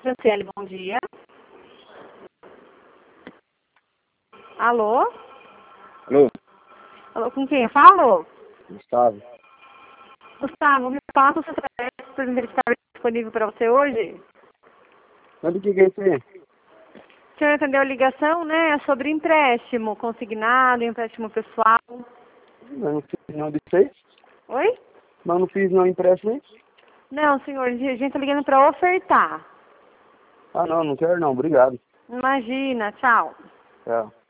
Franciele, bom dia. Alô? Alô, Alô, com quem eu falo? Gustavo. Gustavo, me passa o seu telefone para ver se está disponível para você hoje. Mas o que é isso aí? O senhor entendeu a ligação, né? É sobre empréstimo consignado, empréstimo pessoal. Eu não fiz não disso aí. Oi? Mas não fiz não empréstimo aí. Não, senhor, a gente está ligando para ofertar. Ah, não quero não, obrigado. Imagina, tchau. Tchau.